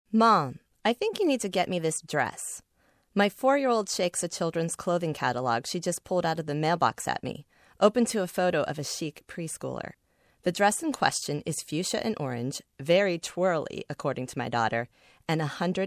Mom, I think you need to get me this dress. My 4-year-old shakes a children's clothing catalog she just pulled out of the mailbox at me, open to a photo of a chic preschooler. The dress in question is fuchsia and orange, very twirly, according to my daughter, and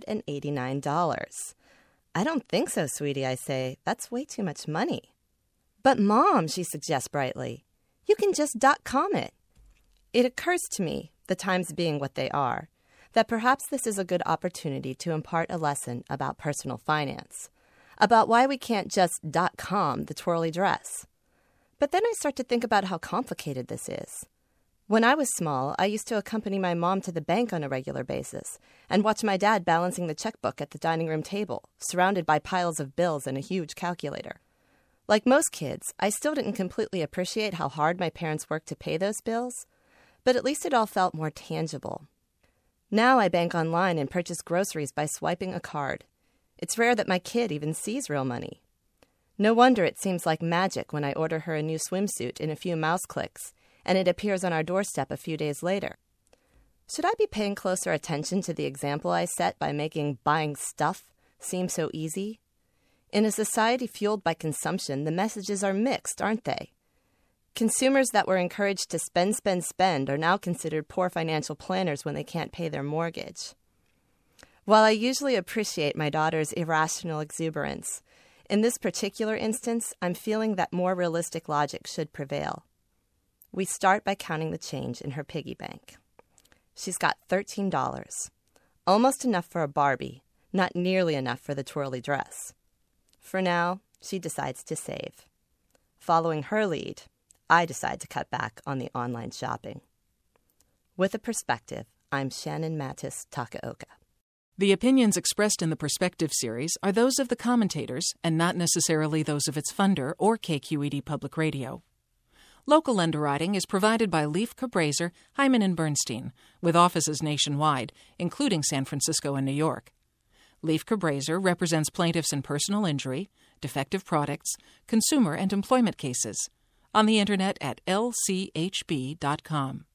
$189. I don't think so, sweetie, I say. That's way too much money. But Mom, she suggests brightly, you can just .com it. It occurs to me, the times being what they are, that perhaps this is a good opportunity to impart a lesson about personal finance, about why we can't just .com the twirly dress. But then I start to think about how complicated this is. When I was small, I used to accompany my mom to the bank on a regular basis and watch my dad balancing the checkbook at the dining room table, surrounded by piles of bills and a huge calculator. Like most kids, I still didn't completely appreciate how hard my parents worked to pay those bills, but at least it all felt more tangible. Now I bank online and purchase groceries by swiping a card. It's rare that my kid even sees real money. No wonder it seems like magic when I order her a new swimsuit in a few mouse clicks, and it appears on our doorstep a few days later. Should I be paying closer attention to the example I set by making buying stuff seem so easy? In a society fueled by consumption, the messages are mixed, aren't they? Consumers that were encouraged to spend are now considered poor financial planners when they can't pay their mortgage. While I usually appreciate my daughter's irrational exuberance, in this particular instance, I'm feeling that more realistic logic should prevail. We start by counting the change in her piggy bank. She's got $13, almost enough for a Barbie, not nearly enough for the twirly dress. For now, she decides to save. Following her lead, I decide to cut back on the online shopping. With a perspective, I'm Shannon Mattis Takaoka. The opinions expressed in the Perspective series are those of the commentators and not necessarily those of its funder or KQED Public Radio. Local underwriting is provided by Leif Cabraser, Hyman & Bernstein, with offices nationwide, including San Francisco and New York. Leif Cabraser represents plaintiffs in personal injury, defective products, consumer and employment cases. On the Internet at lchb.com.